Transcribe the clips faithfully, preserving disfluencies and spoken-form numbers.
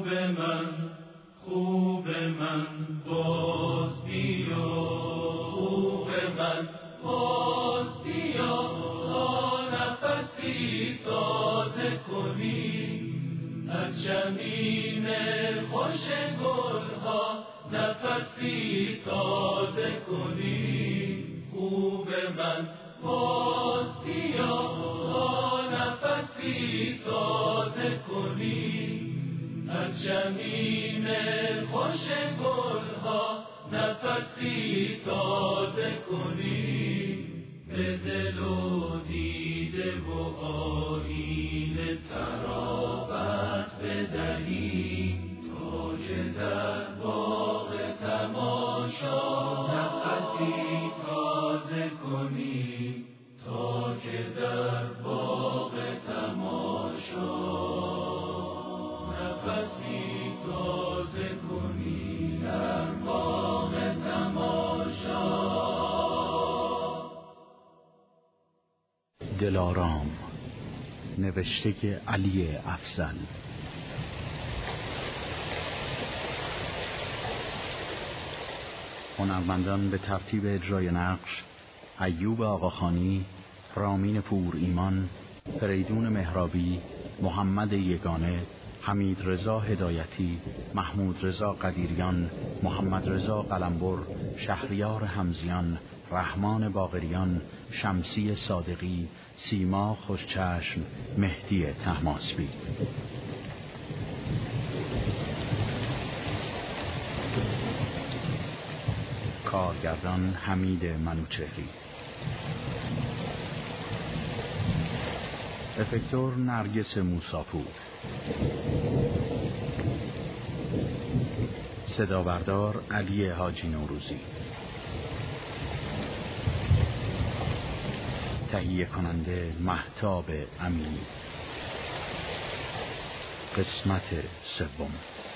خوب من خوب من باز بیا، خوب من باز بیا، تا نفسی تازه کنی از شمیم خوش گلها، نفسی تازه کنی. خوب من باز بیا، تا نفسی تازه کنی از شمیم خوش گلها، نفسی تازه کنی. به دل و دیده و آیین ترابت بدهی، تا که در باغ تماشا نفسی تازه کنی، تا که در باغ تماشا نفسی تازه کنی، در باغ تماشا. دلارام، نوشته علی افضل. هنرمندان به ترتیب اجرای نقش: ایوب آقاخانی، رامین پور ایمان، فریدون مهرابی، محمد یگانه، حمید رضا هدایتی، محمود رضا قدیریان، محمد رضا قلمبر، شهریار حمزیان، رحمان باقریان، شمسی صادقی، سیما خوشچشم، مهدی طهماسبی. کارگردان حمید منوچهری. افکتور نرگس موساپور. صدابردار علی حاجی نوروزی. تهیه کننده مهتاب امینی. قسمت سوم.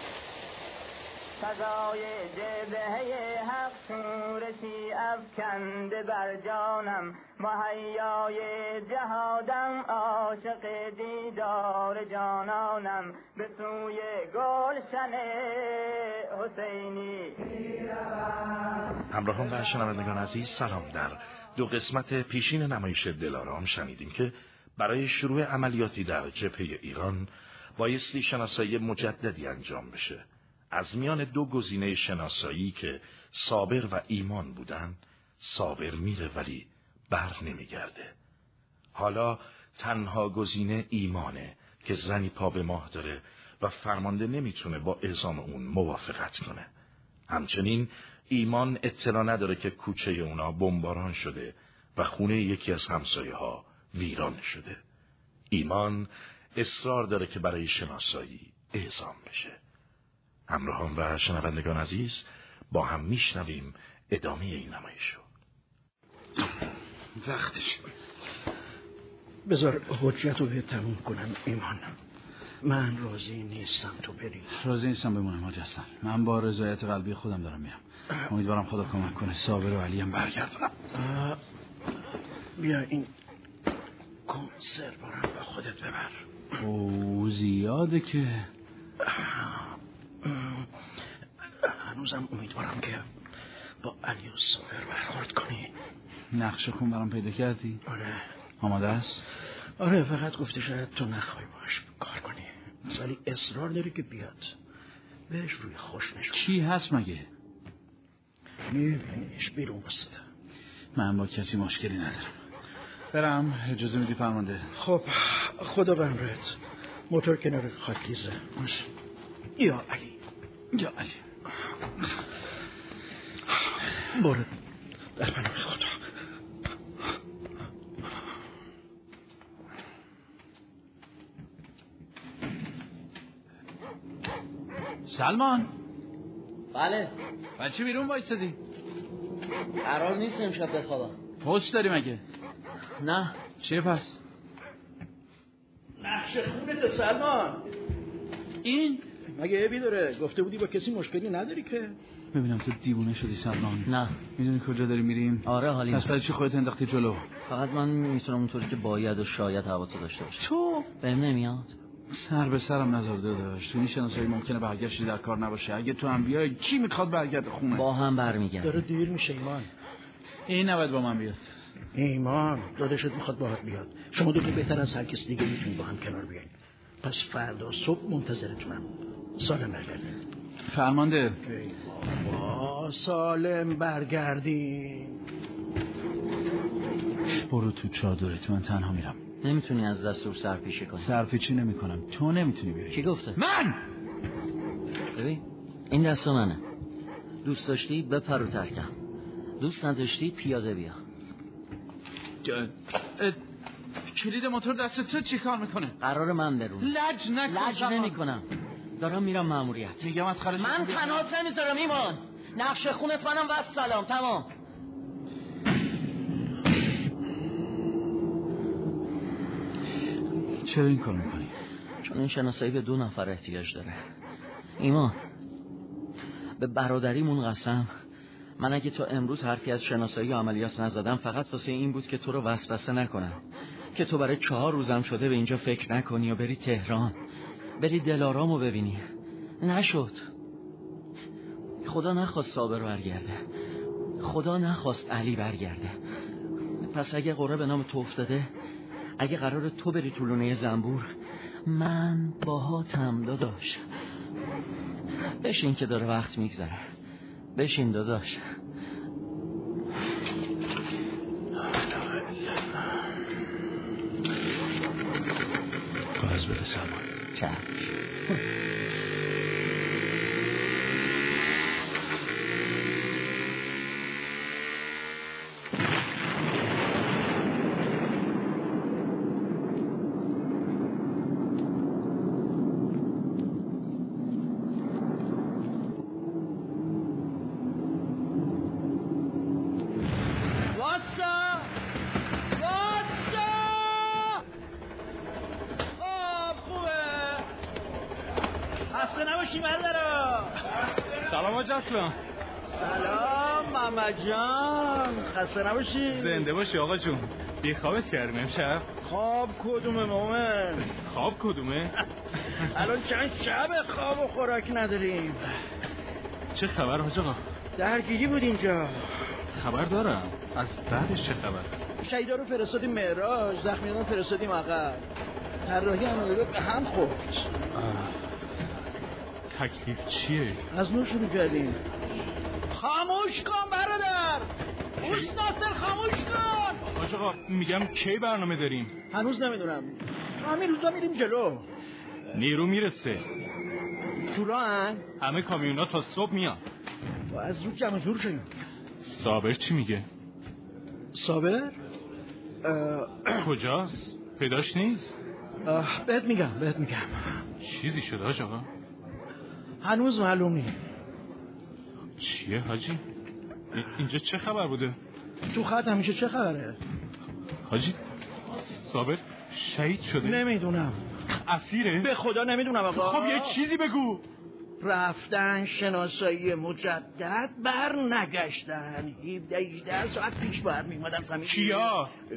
فضای جبهه حق شورشی افکنده بر جانم، مهیای جهادم عاشق دیدار جانانم، به سوی گلشن حسینی. همراهان و شنوندگان عزیز، سلام. در دو قسمت پیشین نمایش دلارام شنیدیم که برای شروع عملیاتی در جبهه ایران بایستی شناسایی مجددی انجام بشه. از میان دو گزینه شناسایی که صابر و ایمان بودن، صابر میره ولی بر نمیگرده. حالا تنها گزینه ایمانه که زنی پا به ماه داره و فرمانده نمیتونه با اعزام اون موافقت کنه. همچنین ایمان اطلاع نداره که کوچه اونا بمباران شده و خونه یکی از همسایه ها ویران شده. ایمان اصرار داره که برای شناسایی اعزام بشه. همراهان و شنوندگان عزیز، با هم میشنویم ادامه این نمایش رو. وقتش. بذار حجت رو به تموم کنم ایمان. من راضی نیستم تو بری. راضی نیستم بمونم حاج حسن. من با رضایت قلبی خودم دارم میرم. امیدوارم خدا کمک کنه صابر و علی هم برگردونم. بیا این کنسرو رو با خودت ببر. او زیاده که. هنوزم امیدوارم که با علی و صابر برخورد کنی. نقشه خون برام پیدا کردی؟ آره. آماده است؟ آره، فقط گفته شاید تو نخوای باش کار کنی، ولی اصرار داری که بیاد. بهش روی خوش نشون. کی هست مگه؟ میبینیش بیرون بسته. من با کسی مشکلی ندارم. برم، اجازه میدی فرمانده؟ خب خدا به امرت. موتور کنار خاکیزه. باش. یا علی یا علی. برو در پناه خدا. سلمان. بله. بچه بیرون وایسادی؟ قرار نیست امشب بخوابم. پست داری مگه؟ نه. چیه پس؟ نقش خونت سلمان. این مگه عیبی داره؟ گفته بودی با کسی مشکلی نداری که. ببینم تو دیوونه شدی سلمان. نه. میدونی کجا داری میریم؟ آره حالی. پس برای چی خودت انداختی جلو؟ فقط من میتونم اونطوری که باید و شاید حواسو داشته باشم. تو بهم نمیاد. سر به سرم نذار داداش. تو این شناسایی ممکنه برگشتی در کار نباشه. اگه تو هم بیای کی میخواد برگرده خونه؟ با هم برمیگرد. داره دیر میشه ایمان. این نباید با من بیاد. ایمان داداشت میخواد باهات بیاد. شما دو تا بهتر از هر کس دیگه میتونید با هم کنار بیاین. پس فردا صبح منتظرتونم. سالم برگردین. فرمانده. بابا سالم برگردین. برو تو چادرت، من تنها میرم. نمیتونی از دستور سرپیچی کنی. سرپیچی نمی کنم، تو نمیتونی بیای. کی گفته؟ من. ببین این دست منه. دوست داشتی بپر و ترکم، دوست نداشتی پیاده بیا. کلید موتور دست تو چی کار میکنه؟ قرار من برون. لج نکن. لج نمی کنم، دارم میرم ماموریت. میگم از خرج من تنهات نمیذارم ایمان. نقش خونت منم و سلام. تمام. چرا این کار میکنی؟ چون این شناسایی به دو نفر احتیاج داره. ایمان به برادریمون قسم، من اگه تا امروز حرفی از شناسایی و عملیات نزدم فقط واسه این بود که تو رو وسوسه نکنم، که تو برای چهار روزم شده به اینجا فکر نکنی و بری تهران، بری دلارامو ببینی. نشد. خدا نخواست صابر برگرده، خدا نخواست علی برگرده. پس اگه قرعه به نام تو افتاده، اگه قرار تو بری تو لونه زنبور، من باهاتم داداش. بشین که داره وقت میگذره. بشین داداش. گاز بده سلمان. چشم. سلام ماما جان، خسته نباشی. زنده باشی آقا جون. بی خوابت کردیم امشب؟ خواب کدومه مومن؟ خواب کدومه؟ الان چند شب خواب و خوراک نداریم. چه خبر حاج آقا؟ درگیری بود اینجا. خبر دارم. از بعدش چه خبر؟ شهیدا رو فرستادیم معراج، زخمیان رو فرستادیم عقب. طراحی عملیات به هم خورد. تکلیف چیه؟ از نور شروع کردیم. خاموش کن برادر. اوست ناصر خاموش کن. حاج آقا میگم کی برنامه داریم؟ هنوز نمیدونم. همین روزا میریم جلو. نیرو میرسه. تو راهن؟ همه کامیونا تا صبح میان. و از رو جمع جور شدیم. صابر چی میگه؟ صابر؟ کجاست؟ پیداش نیست؟ بهت میگم بهت میگم. چیزی شده حاج آقا؟ هنوز معلوم نیست. چیه حاجی؟ اینجا چه خبر بوده؟ تو خط همیشه چه خبره؟ حاجی صابر شهید شده؟ نمیدونم. اسیره؟ به خدا نمیدونم آقا. خب یه چیزی بگو. رفتن شناسایی مجدد بر نگشتن. هفده هجده ساعت پیش باید میمادن. فهمیدی؟ کیا؟ ای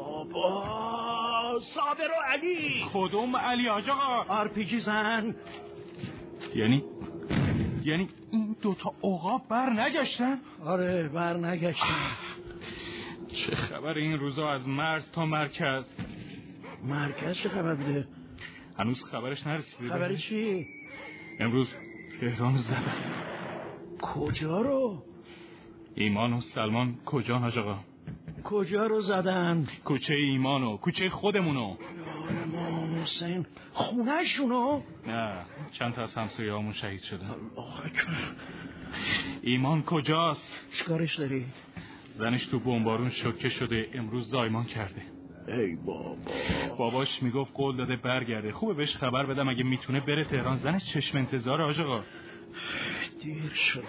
بابا صابر و علی. کدوم علی حاج آقا؟ آر پی جی زن. یعنی یعنی این دوتا عقاب بر نگشتن؟ آره بر نگشتن. چه خبر این روزا از مرز تا مرکز؟ مرکز چه خبر بوده؟ هنوز خبرش نرسیده. خبری چی؟ امروز تهران زدن. کجا رو؟ ایمان و سلمان کجا حاج آقا؟ کجا رو زدن؟ کوچه ایمانو، کوچه خودمونو. یار ما حسین خونه شونو؟ نه چند تا از همسایه همون شهید شدن. الله اکبر. ایمان کجاست؟ چیکارش داری؟ زنش تو بمبارون شوکه شده، امروز زایمان کرده. ای بابا. باباش میگفت قول داده برگرده. خوبه بهش خبر بدم اگه میتونه بره تهران. زنش چشم انتظار حاج آقا. دیر شده.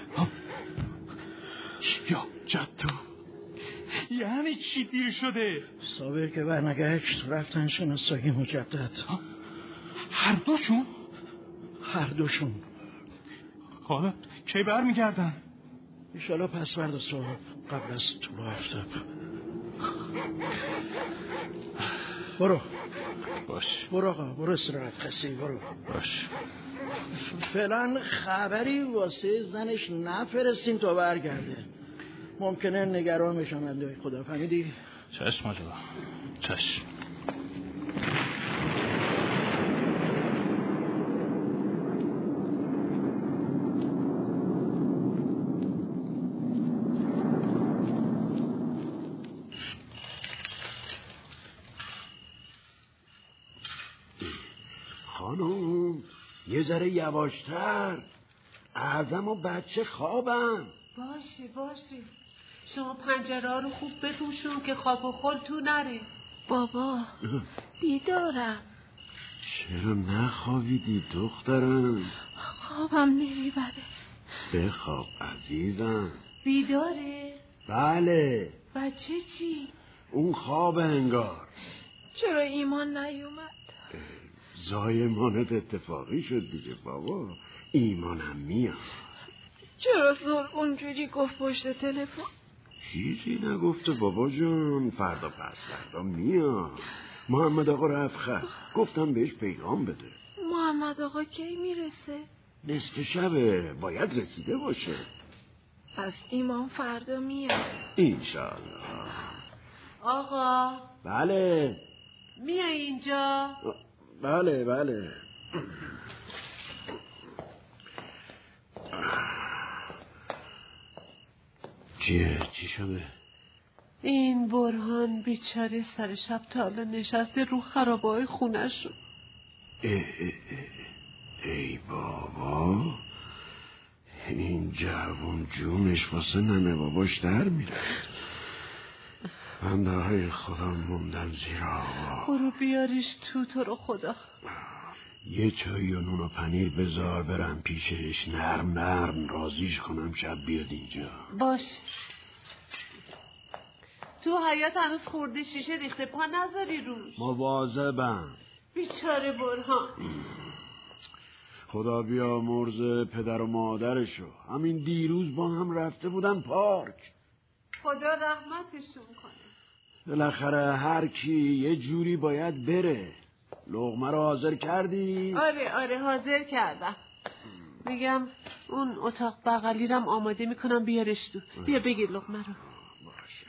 یا جدو یعنی چی دیر شده؟ صابر که برنگشت رفتن شناسایی مجدد. هر دوشون؟ هر دوشون. حالا کی برمیگردن؟ ایشالا پس فردا صبح قبل از طلوع آفتاب. برو باش. برو آقا، برو استراحت خستی، برو. باش. فعلا خبری واسه زنش نفرستین تا برگرده. ممکنه نگران بشن بنده خدا، فهمیدی؟ چشم آقا، چشم. خانم یه ذره یواشتر، اعظم و بچه خوابم. باشه باشه، شما پنجره ها رو خوب بپوشون که خواب و خل تو نره. بابا بیدارم. چرا نخوابیدی دخترم؟ خوابم نمیبره. بخواب عزیزم. بیداره؟ بله. بچه چی؟ اون خواب انگار. چرا ایمان نیومد؟ زایمانت اتفاقی شد دیگه بابا، ایمانم میاد. چرا زور اونجوری گفت پشت تلفن؟ چیزی نگفته بابا جان، فردا پس فردا میاد. محمد آقا رفت خط، گفتم بهش پیغام بده. محمد آقا کی میرسه؟ نصف شبه، باید رسیده باشه. پس ایمان فردا میاد انشالله. آقا. بله. میای اینجا؟ بله بله. چیه؟ چی شده؟ این برهان بیچاره سر شب تا حالا نشسته رو خرابه‌های خونه‌شون. ای بابا، این جوون جونش واسه ننه باباش در میره. بنده های خدا موندم زیر آقا. برو بیاریش تو، تو رو خدا. یه چای و نون و پنیر بذار برم پیشش، نرم نرم رازیش کنم شب بیاد اینجا. باش. تو حیات هنوز خورده شیشه ریخته، پا نذاری روش. مواظبم. بیچاره برهان. خدا بیامرز پدر و مادرشو، همین دیروز با هم رفته بودن پارک. خدا رحمتشون کنه. بالاخره هر کی یه جوری باید بره. لقمه رو حاضر کردی؟ آره آره حاضر کردم. میگم اون اتاق بغلی رم آماده میکنم بیارش تو. بیا بگیر لقمه رو. باشه.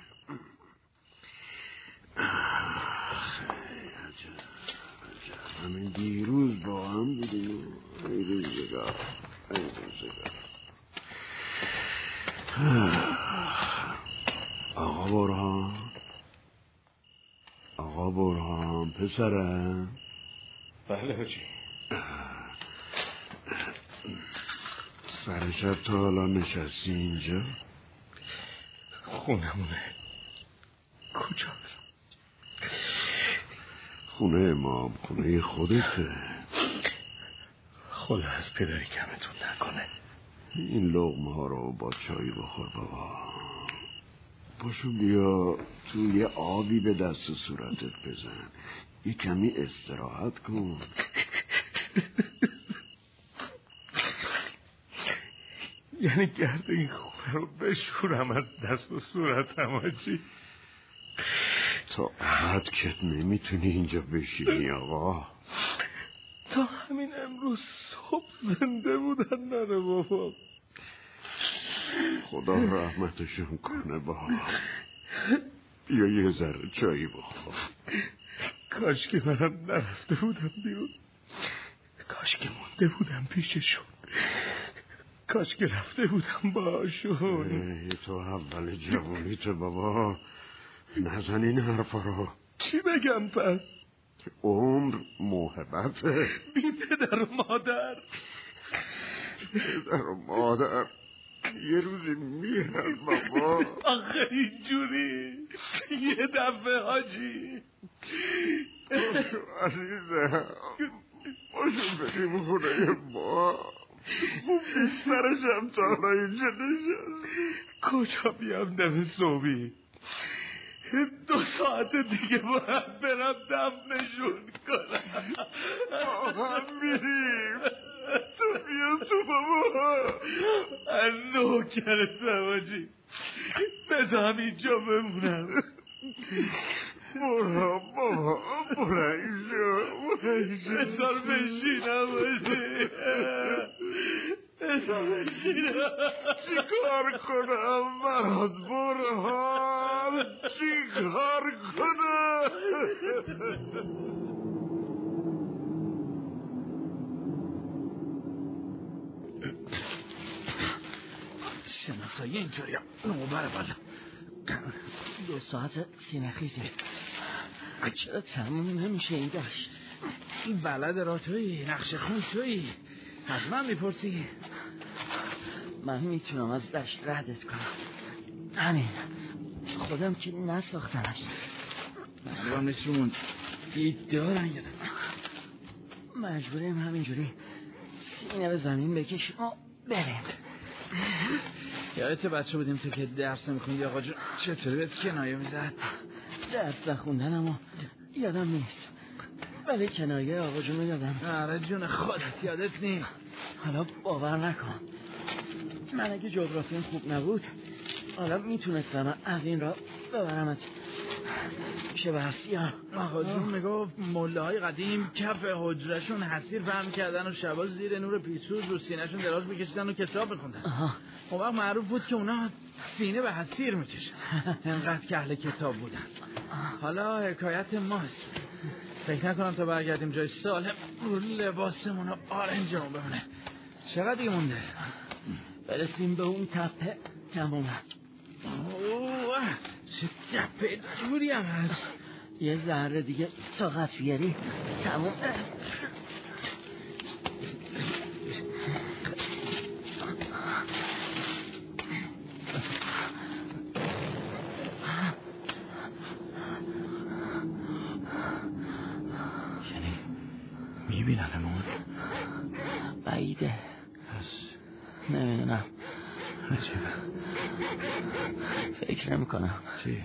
همین دیروز با هم بودیم. ای روزگار، ای روزگار. آقا برهان، آقا برهان پسرم. بله حاجی. سر شب تا حالا نشستی اینجا؟ خونمونه. کجا برم؟ خونه ما خونه خودته. خدا از پدری کمتون نکنه. این لقمه ها رو با چای بخور بابا. پاشو بیا تو یه آبی به دست و صورتت بزن، یه کمی استراحت کن. یعنی گرد این خونه رو بشورم از دست و صورتم حاجی؟ تا ابد کت نمیتونی اینجا بشینی آقا. تا همین امروز صبح زنده بودن نره بابا. خدا رحمتشون کنه بابا. بیا یه ذره چایی بخور. کاش که منم نرفته بودم بیرون، کاش که مونده بودم پیششون، کاش که رفته بودم باشون. تو اول جوانی تو بابا، نزن این حرفا رو. چی بگم پس؟ که عمر محبته. بی پدر و مادر. پدر و مادر یه روزی میرن بابا. آخه اینجوری یه دفعه حاجی. باشو عزیزم، باشو بریم خونه ما. بسترشم تا حالا اینجا نشستی. کجا بیام دم صبحی؟ دو ساعت دیگه باید برم دفنشون کنم. با هم میریم. تو بیا تو بابا. نوکرتم حاجی، بذارم اینجا بمونم. برو بابا بلند شو بلند شو بسار بشینم باشی بسار بشینم چی کار کنم برات برهان چی کار کنم شناسایی اینطوری هم نوبره بالا دو ساعت سینه خیزه چرا تموم نمیشه این داشت این ولد را توی نقش خون توی از من میپرسی من میتونم از دشت ردت کنم همین خودم که نساختمش معلوم نیست رومون دید دارن یادم مجبوریم همینجوری سینه به زمین بکشیم و بریم یادت بچه بودیم تو که درس نمیخوندی آقا جون چطوری بهت کنایه میزد درس نخوندنم و یادم نیست ولی کنایه آقا جون یادم آره جون خودت یادت نیست حالا باور نکن من اگه جغرافیم خوب نبود حالا میتونستم از این را ببرمت میشه بحثی ها آقا جون میگفت ملاهای قدیم کف حجرشون حسیر فهم کردن و شبا زیر نور پیسوز رو سینهشون دراز میکشیدن و کتاب میخوندن اون وقت معروف بود که اونا سینه به حسیر میکشن انقدر که اهل کتاب بودن حالا حکایت ماست فکر نکنم تا برگردیم جای سالم رو لباسمون و آرنجمون بمونه چقدر دیگه مونده برسیم به اون تپه تمومه اوه چه تپه جوری هم هست یه ذره دیگه طاقت بیاری تموم یعنی میبیننمون بعیده پس نمیدونم عجیبه فکر نمی کنم چی؟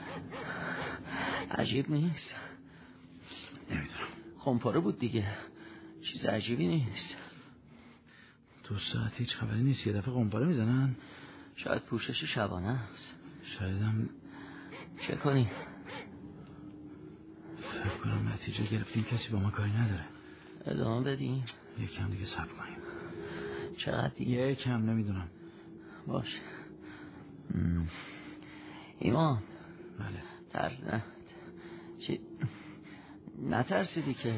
عجیب نیست نمیدونم خمپاره بود دیگه چیز عجیبی نیست دو ساعت هیچ خبری نیست یه دفعه قمپاره میزنن شاید پوشش شبانه است شایدم چه کنی؟ فکر کنم نتیجه گرفتیم کسی با ما کاری نداره ادامه بدیم یکم دیگه صبر کنیم چقدر دیگه؟ یکم نمیدونم باشه ایمان بله ترس نه چی نترسیدی که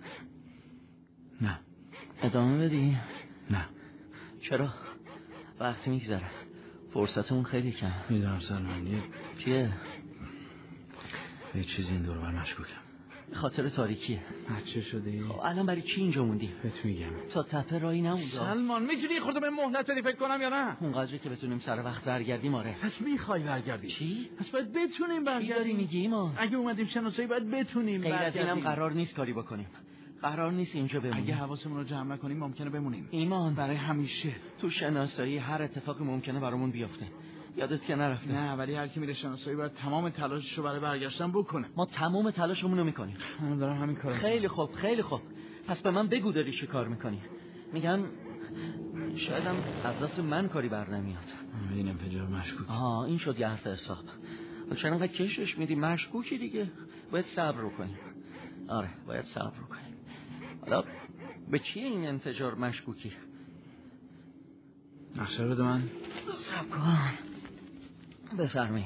نه ادامه بدی؟ نه چرا؟ وقتی میگذره فرصتمون خیلی کم میدونم سلمان یه چیه؟ یه چیزی این دور بر مشکوکم خاطر تاریکیه بچه شده خب الان برای چی اینجا موندی؟ بهت میگم تا تپه رایی نمونده سلمان میتونی خودت به مهلت بدی فکر کنم یا نه اونقدری که بتونیم سر وقت برگردیم آره پس میخوای برگردی چی؟ پس باید بتونیم برگردیم چی داری میگی ما؟ اگه اومدیم شناسایی باید بتونیم غیر از برگردیم اینم قرار نیست کاری بکنیم قرار نیست اینجا بمونیم اگه حواسمون رو جمع نکنیم ممکنه بمونیم ایمان برای همیشه تو شناسایی هر اتفاقی ممکنه برامون بیفته یادت که نرفته نه ولی هر کی میره شناسایی باید تمام تلاشش رو برای برگشتن بکنه ما تمام تلاشمون رو میکنیم من دارم همین کارو خیلی خوب خیلی خوب پس به من بگو داری چی کار میکنی میگم شایدم از دست من کاری بر نمیاد این انفجار مشکوک آها این شد یه حرف حساب چرا انقدر کشش میدی مشکوکی دیگه باید صبر رو کنیم آره باید صبر رو کنیم حالا به چیه این انفجار مشکوکی نقشه رو بده من صبر کن بفرمایید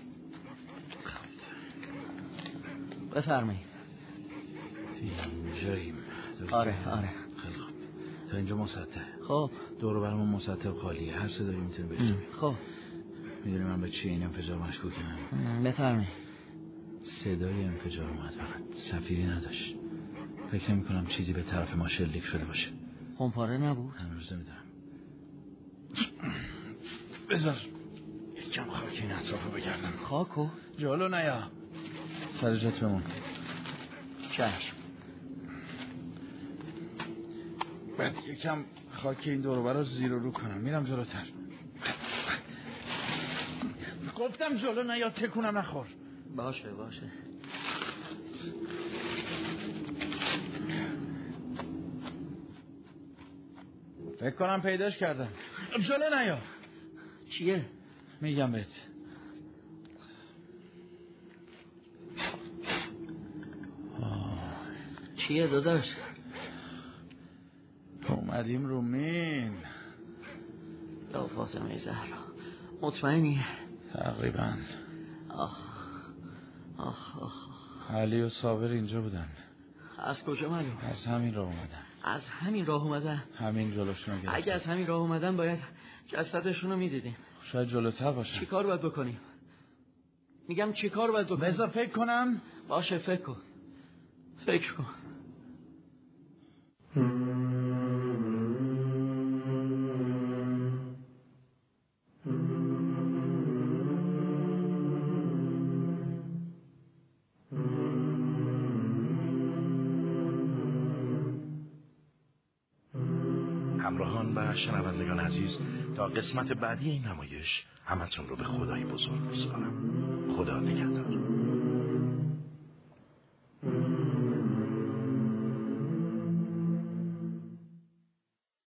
بفرمایید اینجاییم آره آره خیلی خوب تا اینجا مسطح خب دور و برمون مسطح و خالیه هر صدایی میتونه بشه خب میدونی من به چیه این انفجار مشکوکم بفرمایید صدای انفجار اومد فقط صفیری نداشت فکر نمی کنم چیزی به طرف ما شلیک شده باشه خمپاره نبود هنوز نمیدونم بذار یکم خاک این اطراف رو بگردم خاکو جلو نیا سر جات بمون چشم بعد یکم خاک این دور و برا زیر و رو کنم میرم جلوتر گفتم جلو نیا تکونم نخور باشه باشه فکر کنم پیداش کردم جلو نیا چیه؟ میگم بهت چیه داداش؟ اومدیم رو مین. یا فاطمه زهرا مطمئنی؟ تقریبا. آخ آخ آخ علی و صابر اینجا بودن. از کجا معلوم؟ از همین راه اومدن. از همین راه اومدن؟ همین جلوشون رو گرفتن. اگه از همین راه اومدن باید جسدشون رو میدیدیم. شاید جلوتر باشه. چی کار باید بکنیم؟ میگم چی کار باید بکنیم؟ بذار فکر کنم. باشه فکر کن. فکر کن. همراهان و شنوندگان عزیز، تا قسمت بعدی این نمایش همتون رو به خدای بزرگ میسپارم. خدا نگهدار.